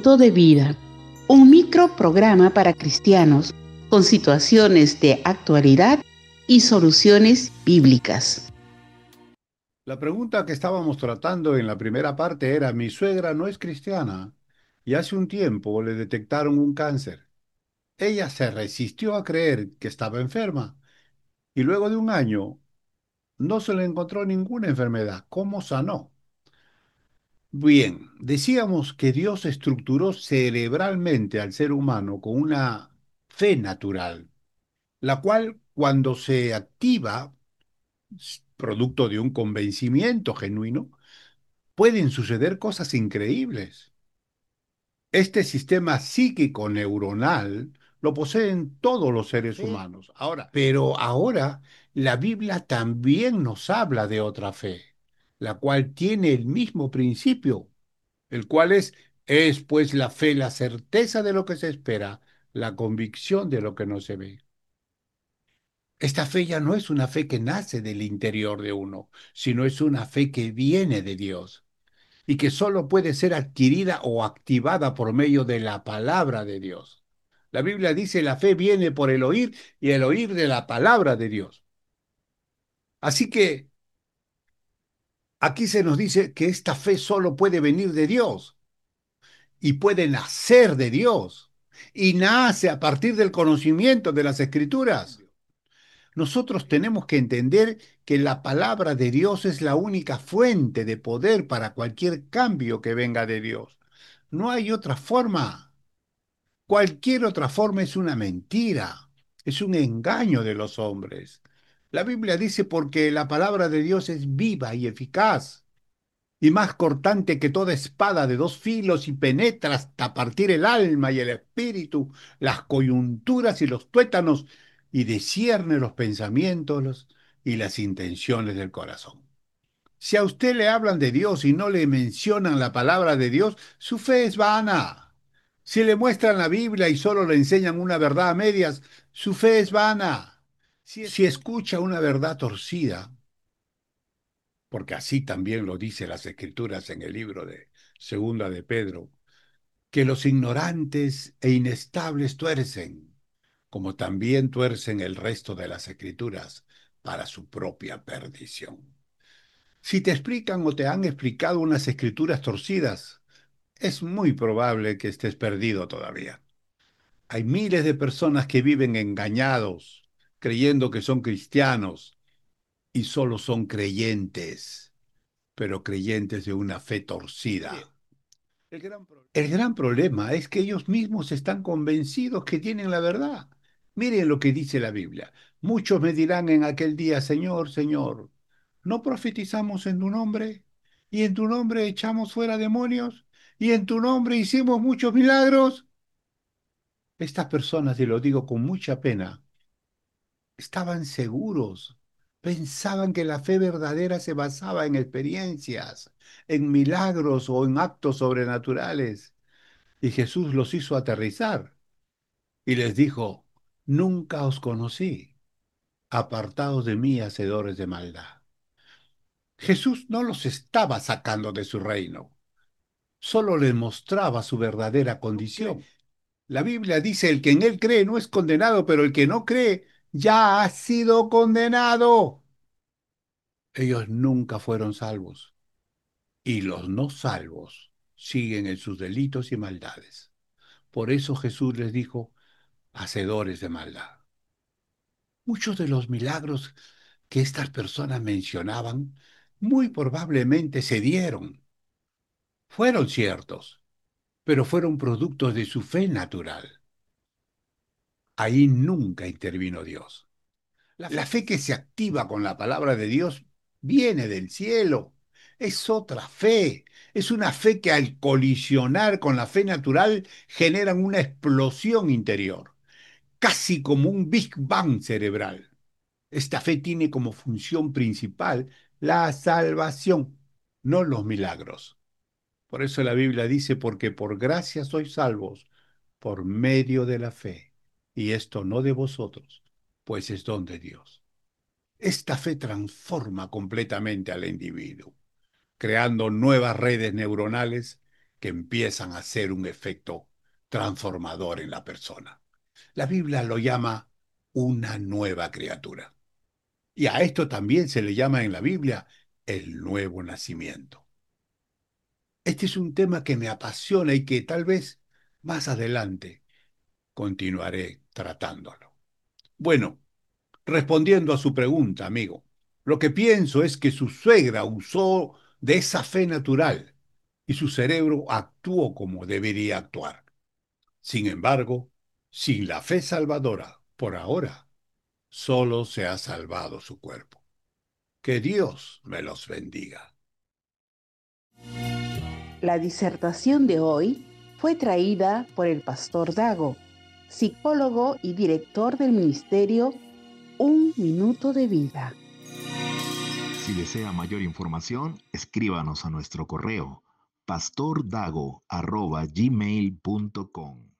Instituto de Vida, un microprograma para cristianos con situaciones de actualidad y soluciones bíblicas. La pregunta que estábamos tratando en la primera parte era, mi suegra no es cristiana y hace un tiempo le detectaron un cáncer. Ella se resistió a creer que estaba enferma y luego de un año no se le encontró ninguna enfermedad. ¿Cómo sanó? Bien, decíamos que Dios estructuró cerebralmente al ser humano con una fe natural, la cual cuando se activa, producto de un convencimiento genuino, pueden suceder cosas increíbles. Este sistema psíquico neuronal lo poseen todos los seres humanos. Pero ahora la Biblia también nos habla de otra fe, la cual tiene el mismo principio, el cual es pues la fe, la certeza de lo que se espera, la convicción de lo que no se ve. Esta fe ya no es una fe que nace del interior de uno, sino es una fe que viene de Dios y que solo puede ser adquirida o activada por medio de la palabra de Dios. La Biblia dice, la fe viene por el oír y el oír de la palabra de Dios. Así que aquí se nos dice que esta fe solo puede venir de Dios y puede nacer de Dios y nace a partir del conocimiento de las Escrituras. Nosotros tenemos que entender que la palabra de Dios es la única fuente de poder para cualquier cambio que venga de Dios. No hay otra forma. Cualquier otra forma es una mentira, es un engaño de los hombres. La Biblia dice porque la palabra de Dios es viva y eficaz y más cortante que toda espada de dos filos y penetra hasta partir el alma y el espíritu, las coyunturas y los tuétanos y descierne los pensamientos y las intenciones del corazón. Si a usted le hablan de Dios y no le mencionan la palabra de Dios, su fe es vana. Si le muestran la Biblia y solo le enseñan una verdad a medias, su fe es vana. Si escucha una verdad torcida, porque así también lo dice las Escrituras en el libro de Segunda de Pedro, que los ignorantes e inestables tuercen, como también tuercen el resto de las Escrituras para su propia perdición. Si te explican o te han explicado unas escrituras torcidas, es muy probable que estés perdido todavía. Hay miles de personas que viven engañados, creyendo que son cristianos y solo son creyentes, pero creyentes de una fe torcida. El gran problema es que ellos mismos están convencidos que tienen la verdad. Miren lo que dice la Biblia. Muchos me dirán en aquel día, Señor, Señor, ¿no profetizamos en tu nombre? ¿Y en tu nombre echamos fuera demonios? ¿Y en tu nombre hicimos muchos milagros? Estas personas, y lo digo con mucha pena, estaban seguros, pensaban que la fe verdadera se basaba en experiencias, en milagros o en actos sobrenaturales. Y Jesús los hizo aterrizar y les dijo, nunca os conocí, apartados de mí, hacedores de maldad. Jesús no los estaba sacando de su reino, solo les mostraba su verdadera condición. La Biblia dice, el que en él cree no es condenado, pero el que no cree ya ha sido condenado. Ellos nunca fueron salvos y los no salvos siguen en sus delitos y maldades. Por eso Jesús les dijo, hacedores de maldad. Muchos de los milagros que estas personas mencionaban muy probablemente se dieron, fueron ciertos, pero fueron productos de su fe natural. Ahí nunca intervino Dios. La fe que se activa con la palabra de Dios viene del cielo. Es otra fe. Es una fe que al colisionar con la fe natural generan una explosión interior, casi como un Big Bang cerebral. Esta fe tiene como función principal la salvación, no los milagros. Por eso la Biblia dice, porque por gracia sois salvos, por medio de la fe. Y esto no de vosotros, pues es don de Dios. Esta fe transforma completamente al individuo, creando nuevas redes neuronales que empiezan a hacer un efecto transformador en la persona. La Biblia lo llama una nueva criatura. Y a esto también se le llama en la Biblia el nuevo nacimiento. Este es un tema que me apasiona y que tal vez más adelante continuaré tratándolo. Bueno, respondiendo a su pregunta, amigo, lo que pienso es que su suegra usó de esa fe natural y su cerebro actuó como debería actuar. Sin embargo, sin la fe salvadora, por ahora, solo se ha salvado su cuerpo. Que Dios me los bendiga. La disertación de hoy fue traída por el pastor Dago, psicólogo y director del ministerio Un Minuto de Vida. Si desea mayor información, escríbanos a nuestro correo pastordago@gmail.com.